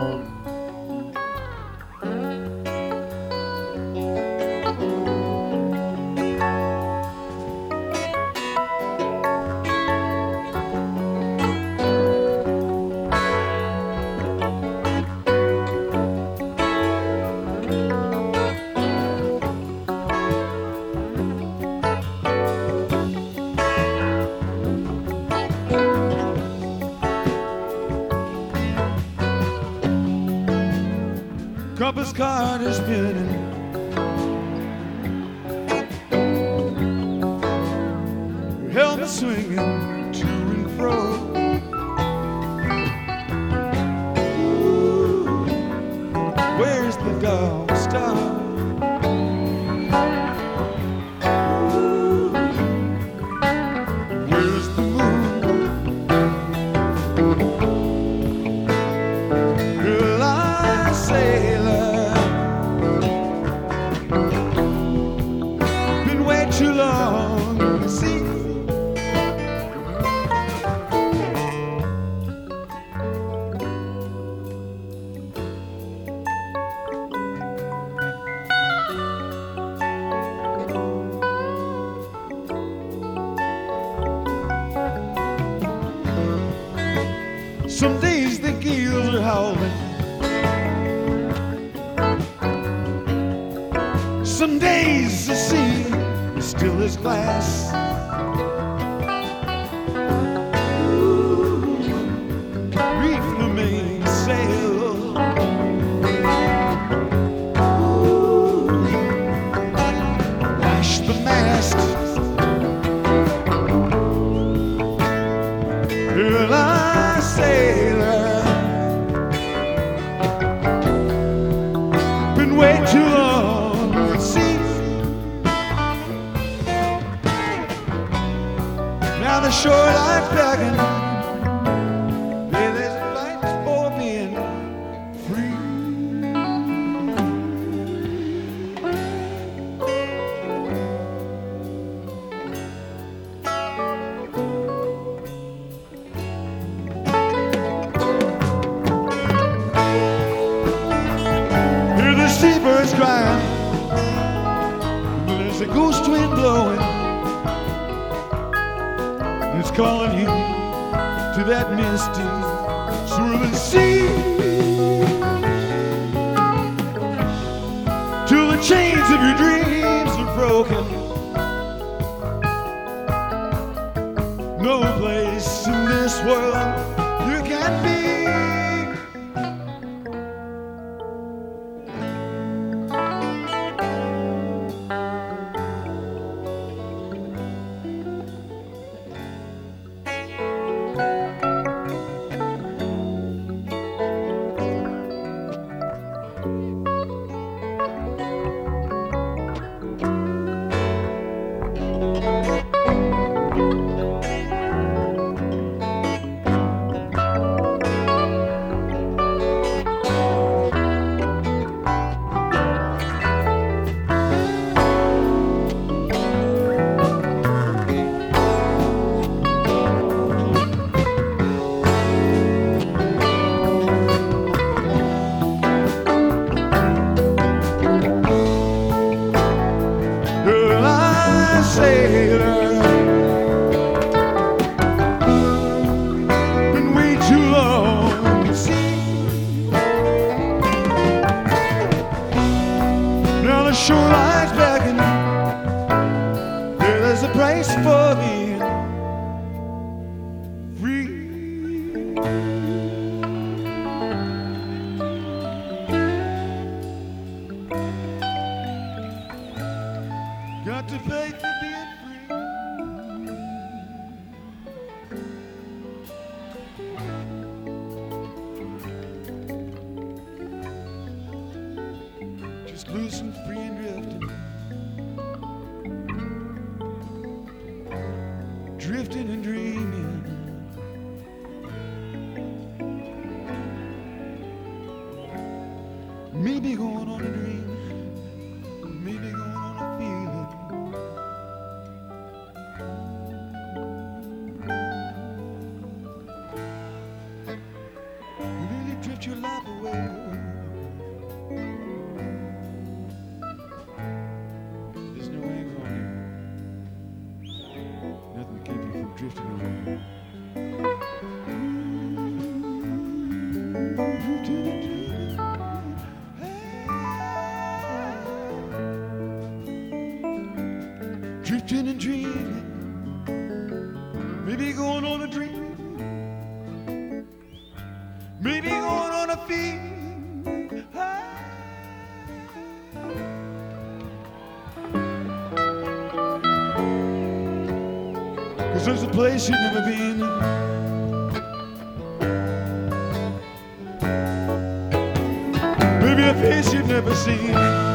Compass card is spinning, helmet swinging to and fro. Ooh, where's the dog star? Ooh, where's the moon? Girl, I sailor, been way too long to see. Some days the gills are howling, some days the sea is still as glass. Ooh, reef the mainsail. Ooh, lash the mast. Girl, I sailor, been way too long at sea. Now the shoreline's begging, yeah, there's a fight for being free. Hear the seabirds crying, there's a ghost wind blowing. It's calling you to that misty swirling sea, till the chains of your dreams are broken. No place in this world you can be. Girl, I sailor, been way too long at sea. Now the shoreline's begging, yeah, there's a price for being free. Got to pay for being free. Just loose and free and drifting, drifting and dreaming. Maybe going on a dream, maybe going on a feeling. Really drifting. drift your life away. There's no anchor on you, nothing to keep you from drifting away. Drifting and dreaming, maybe going on a dream, maybe going on a feeling. 'Cause there's a place you've never been, maybe a face you've never seen.